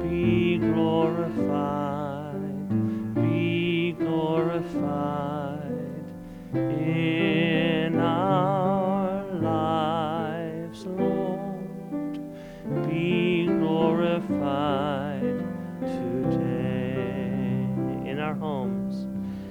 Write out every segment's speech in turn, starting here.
be glorified, be glorified in our lives, Lord. Be glorified today in our homes,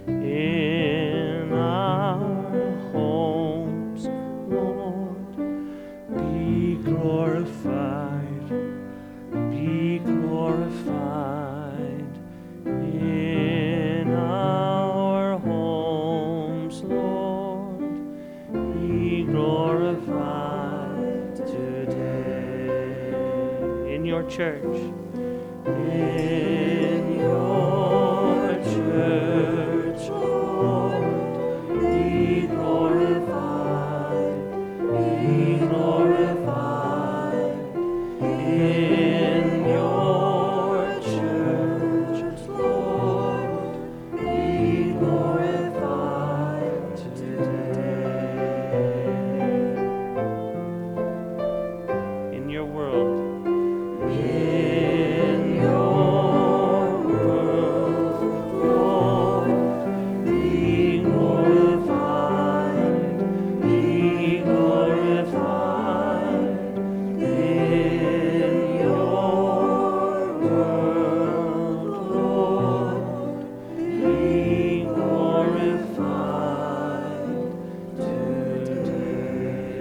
in our homes, Lord. Be glorified, be glorified in our homes, Lord. Be glorified today in your church, in your church, Lord. Be glorified, be glorified in your church, Lord. Be glorified today in your world. In your world, Lord, be glorified, be glorified. In your world, Lord, be glorified today.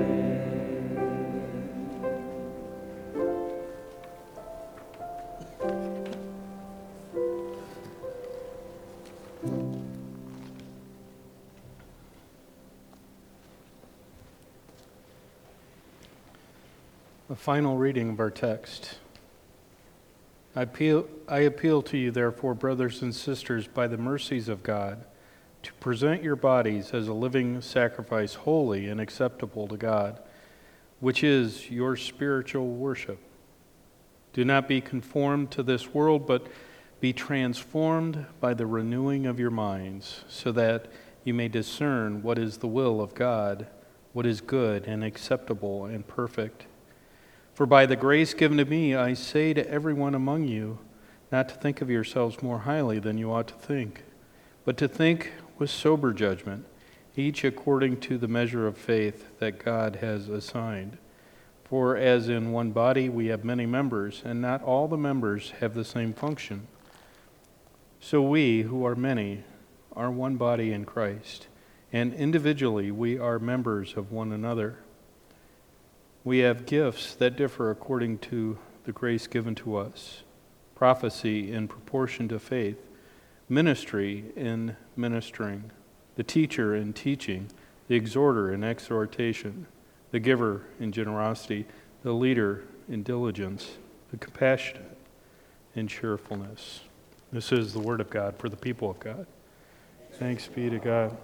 A final reading of our text. I appeal to you, therefore, brothers and sisters, by the mercies of God, to present your bodies as a living sacrifice, holy and acceptable to God, which is your spiritual worship. Do not be conformed to this world, but be transformed by the renewing of your minds, so that you may discern what is the will of God, what is good and acceptable and perfect. For by the grace given to me, I say to everyone among you, not to think of yourselves more highly than you ought to think, but to think with sober judgment, each according to the measure of faith that God has assigned. For as in one body we have many members, and not all the members have the same function. So we, who are many, are one body in Christ, and individually we are members of one another. We have gifts that differ according to the grace given to us: prophecy in proportion to faith, ministry in ministering, the teacher in teaching, the exhorter in exhortation, the giver in generosity, the leader in diligence, the compassionate in cheerfulness. This is the word of God for the people of God. Thanks be to God.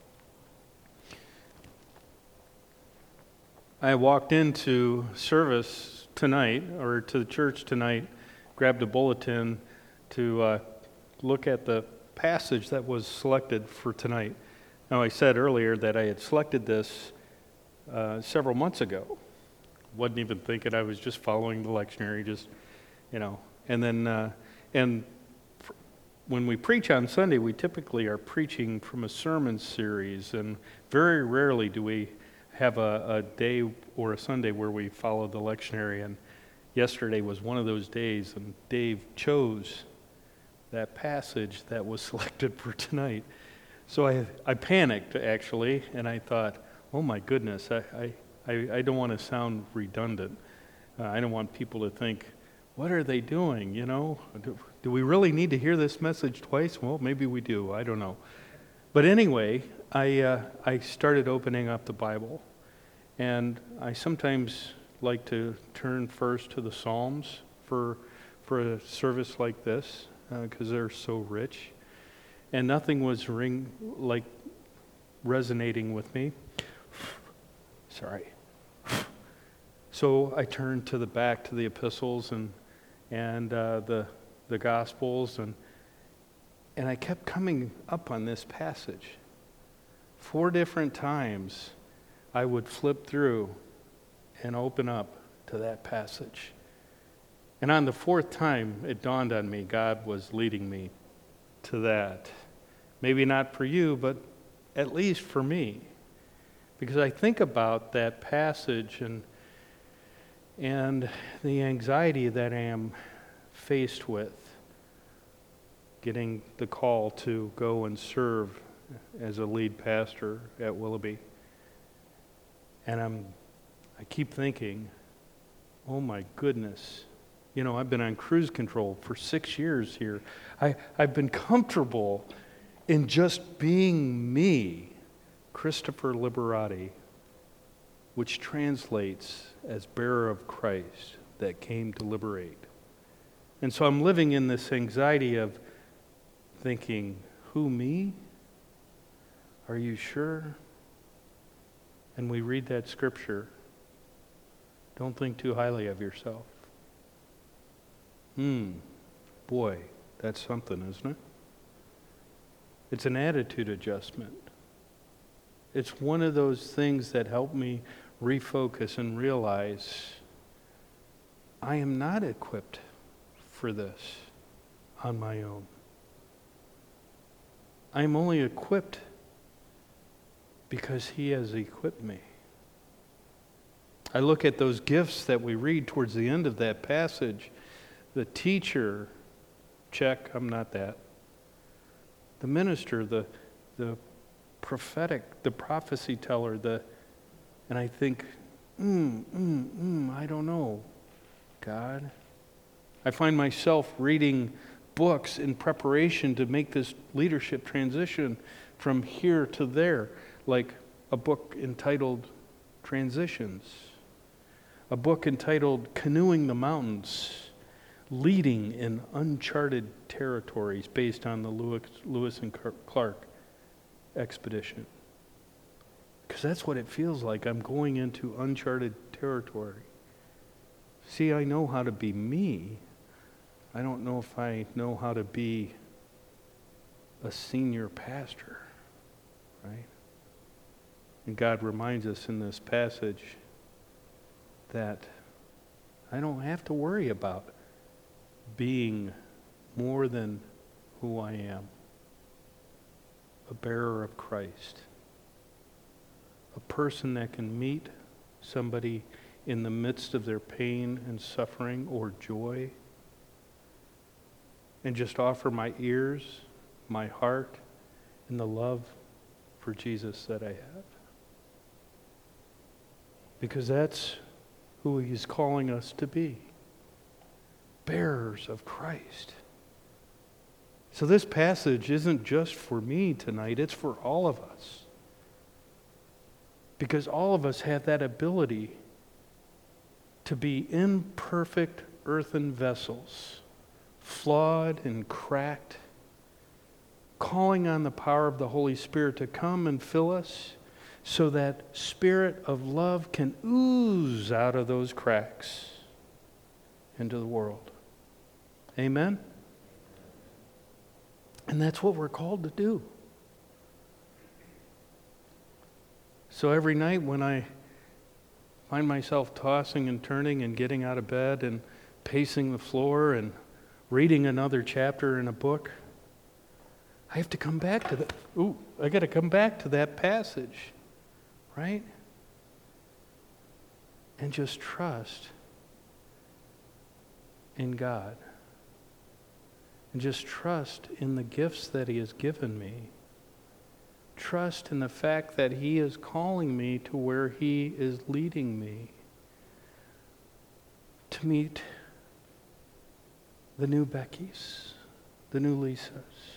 I walked into service tonight, or to the church tonight, grabbed a bulletin to look at the passage that was selected for tonight. Now, I said earlier that I had selected this several months ago. Wasn't even thinking, I was just following the lectionary, and then when we preach on Sunday, we typically are preaching from a sermon series, and very rarely do we have a day or a Sunday where we follow the lectionary, and yesterday was one of those days, and Dave chose that passage that was selected for tonight. So I panicked, actually, and I thought, oh my goodness, I don't want to sound redundant. I don't want people to think, what are they doing, Do we really need to hear this message twice? Well, maybe we do, I don't know. But anyway, I started opening up the Bible, and I sometimes like to turn first to the Psalms for a service like this, because they're so rich, and nothing was resonating with me. Sorry. So I turned to the back to the epistles and the Gospels, and I kept coming up on this passage. 4 different times I would flip through and open up to that passage. And on the fourth time, it dawned on me God was leading me to that. Maybe not for you, but at least for me. Because I think about that passage and the anxiety that I am faced with, getting the call to go and serve as a lead pastor at Willoughby. And I keep thinking, oh my goodness, I've been on cruise control for 6 years here. I've been comfortable in just being me, Christopher Liberati, which translates as bearer of Christ that came to liberate. And so I'm living in this anxiety of thinking, who, me? Are you sure? And we read that scripture, don't think too highly of yourself. Boy, that's something, isn't it? It's an attitude adjustment. It's one of those things that help me refocus and realize I am not equipped for this on my own. I am only equipped because He has equipped me. I look at those gifts that we read towards the end of that passage. The teacher, check, I'm not that. The minister, the prophetic, the prophecy teller, and I think, I don't know, God. I find myself reading books in preparation to make this leadership transition from here to there, like a book entitled Transitions, a book entitled Canoeing the Mountains, Leading in Uncharted Territories, based on the Lewis and Clark expedition. Because that's what it feels like. I'm going into uncharted territory. See, I know how to be me. I don't know if I know how to be a senior pastor, right? And God reminds us in this passage that I don't have to worry about being more than who I am, a bearer of Christ, a person that can meet somebody in the midst of their pain and suffering or joy, and just offer my ears, my heart, and the love for Jesus that I have. Because that's who He's calling us to be. Bearers of Christ. So this passage isn't just for me tonight, it's for all of us. Because all of us have that ability to be imperfect earthen vessels, flawed and cracked, calling on the power of the Holy Spirit to come and fill us so that spirit of love can ooze out of those cracks into the world. Amen? And that's what we're called to do. So every night when I find myself tossing and turning and getting out of bed and pacing the floor and reading another chapter in a book, I have to come back to I got to come back to that passage, right? And just trust in God. And just trust in the gifts that He has given me. Trust in the fact that He is calling me to where He is leading me. To meet the new Beckys, the new Lisas,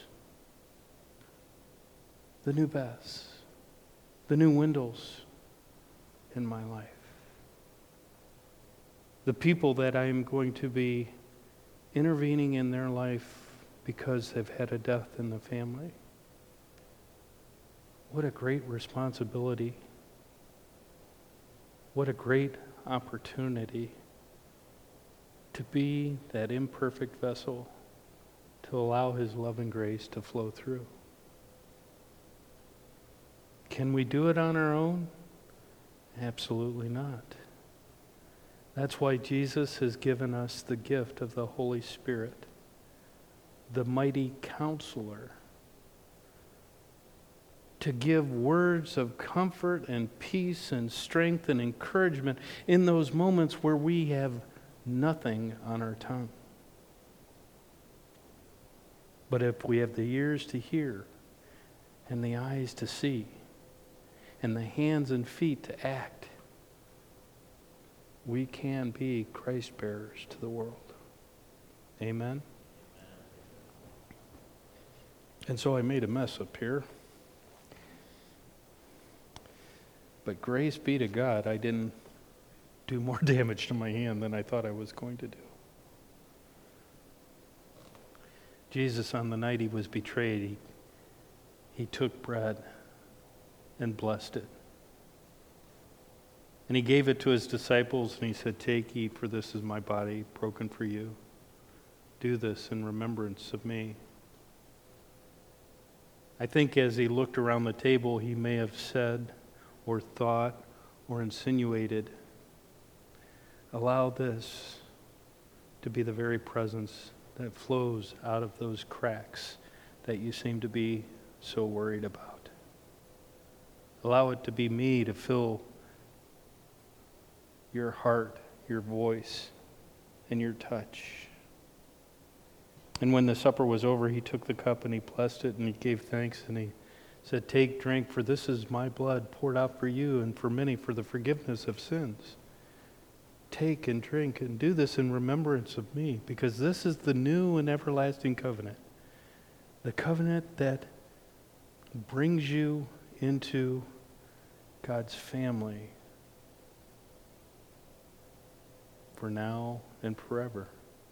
the new Beths, the new Wendells in my life. The people that I am going to be intervening in their life because they've had a death in the family. What a great responsibility. What a great opportunity to be that imperfect vessel, to allow His love and grace to flow through. Can we do it on our own? Absolutely not. That's why Jesus has given us the gift of the Holy Spirit, the mighty counselor, to give words of comfort and peace and strength and encouragement in those moments where we have nothing on our tongue. But if we have the ears to hear and the eyes to see and the hands and feet to act, we can be Christ bearers to the world. Amen? And so I made a mess up here. But grace be to God, I didn't do more damage to my hand than I thought I was going to do. Jesus, on the night he was betrayed, he took bread and blessed it. And he gave it to his disciples, and he said, "Take, eat, for this is my body broken for you. Do this in remembrance of me." I think as he looked around the table, he may have said or thought or insinuated, allow this to be the very presence that flows out of those cracks that you seem to be so worried about. Allow it to be me to fill your heart, your voice, and your touch. And when the supper was over, he took the cup and he blessed it and he gave thanks and he said, "Take, drink, for this is my blood poured out for you and for many for the forgiveness of sins. Take and drink and do this in remembrance of me, because this is the new and everlasting covenant, the covenant that brings you into God's family for now and forever."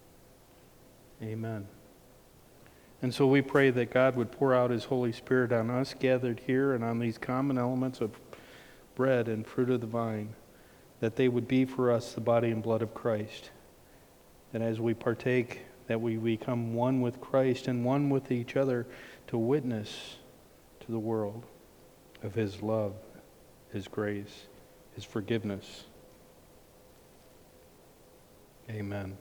Amen. And so we pray that God would pour out his Holy Spirit on us gathered here and on these common elements of bread and fruit of the vine, that they would be for us the body and blood of Christ. And as we partake, that we become one with Christ and one with each other to witness to the world of his love, his grace, his forgiveness. Amen.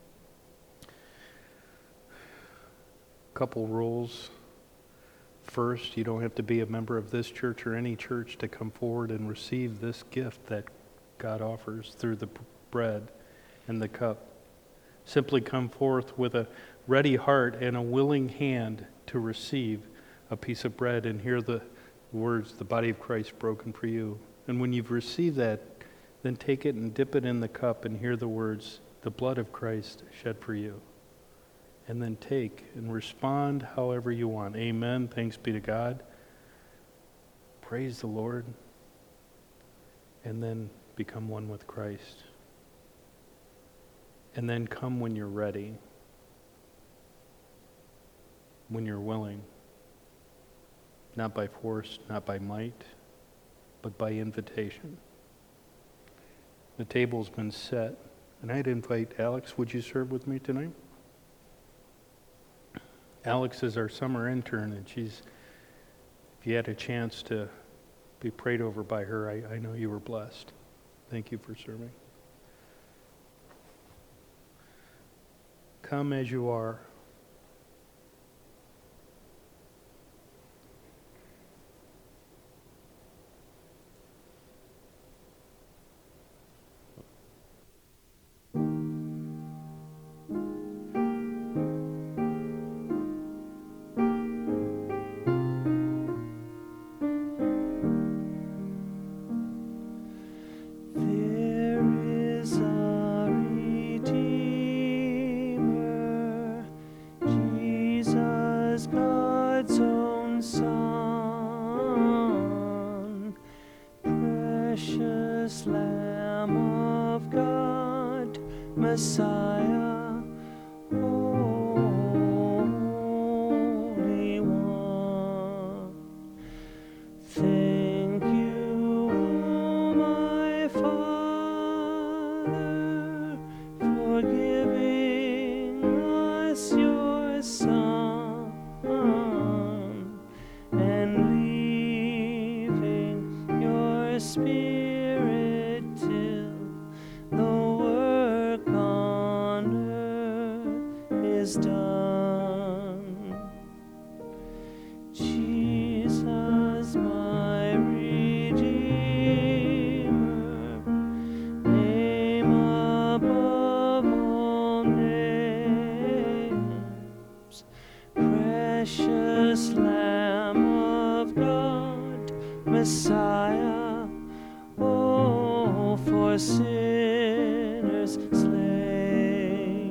Couple rules. First, you don't have to be a member of this church or any church to come forward and receive this gift that God offers through the bread and the cup. Simply come forth with a ready heart and a willing hand to receive a piece of bread and hear the words, "The body of Christ broken for you." And when you've received that, then take it and dip it in the cup and hear the words, "The blood of Christ shed for you." And then take and respond however you want. Amen. Thanks be to God. Praise the Lord. And then become one with Christ. And then come when you're ready. When you're willing. Not by force, not by might, but by invitation. The table's been set. And I'd invite Alex, would you serve with me tonight? Alex is our summer intern, and if you had a chance to be prayed over by her, I know you were blessed. Thank you for serving. Come as you are. There is a Redeemer, Jesus, God's own Son, precious Lamb of God, Messiah, Holy One. Thank you, O my Father, for giving us your Son and leaving your Spirit till the world Messiah, oh, for sinners slain.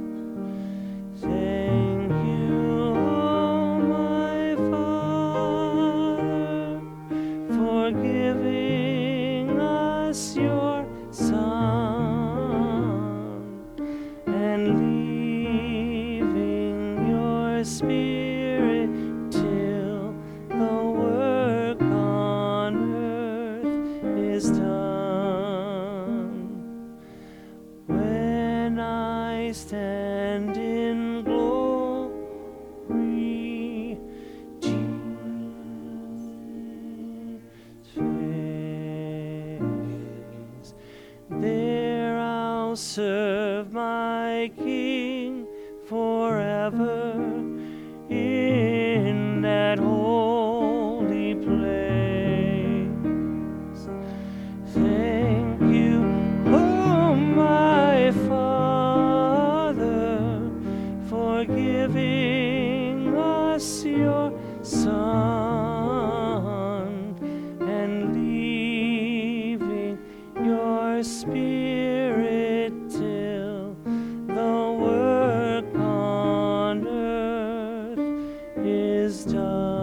Thank you, oh my Father, for giving us your Son and leaving your Spirit till the work on earth is done. When I stand in glory, Jesus' face, there I'll serve my King forever in that holy place. Thank you, oh my Father, for giving us your Son and leaving your Spirit till the work on earth is done.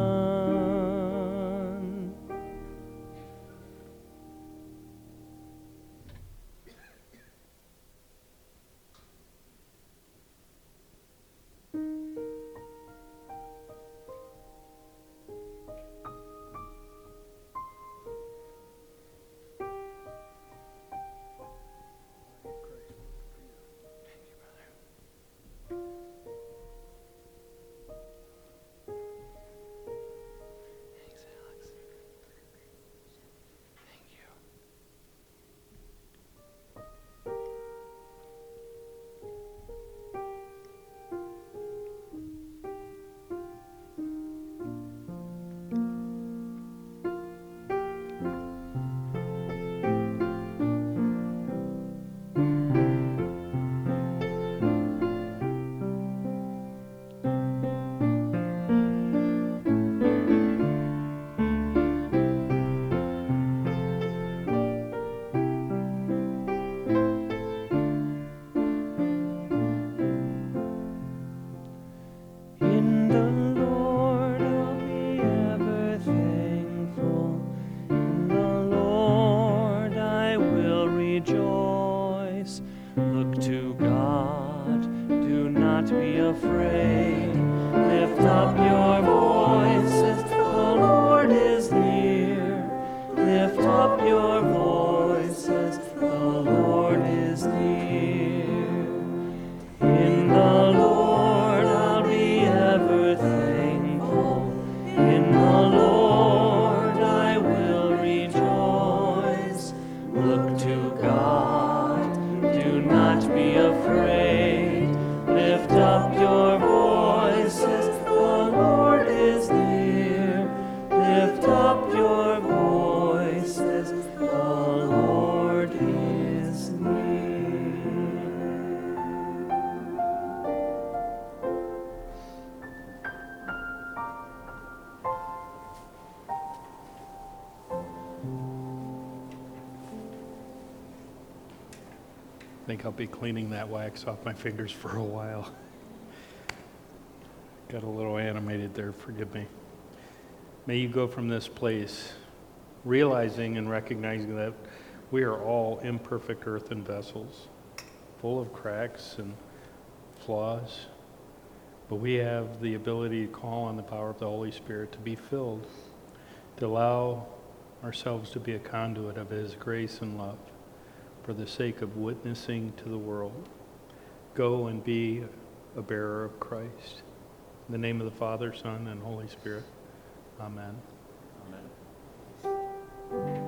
Thanks, Alex. Thank you. In the Lord I'll be ever thankful. In the Lord I will rejoice. Look to God, do not be afraid. Lift up your voices, the Lord is near. Lift up your voices, the Lord is near. In the Lord I'll be ever thankful. In the Lord I will rejoice. Look to God, do not be afraid. Lift up your voices, the Lord is near. Lift up your voices, the Lord is near. I think I'll be cleaning that wax off my fingers for a while. Got a little animated there, forgive me. May you go from this place realizing and recognizing that we are all imperfect earthen vessels, full of cracks and flaws, but we have the ability to call on the power of the Holy Spirit to be filled, to allow ourselves to be a conduit of His grace and love for the sake of witnessing to the world. Go and be a bearer of Christ. In the name of the Father, Son, and Holy Spirit. Amen. Amen.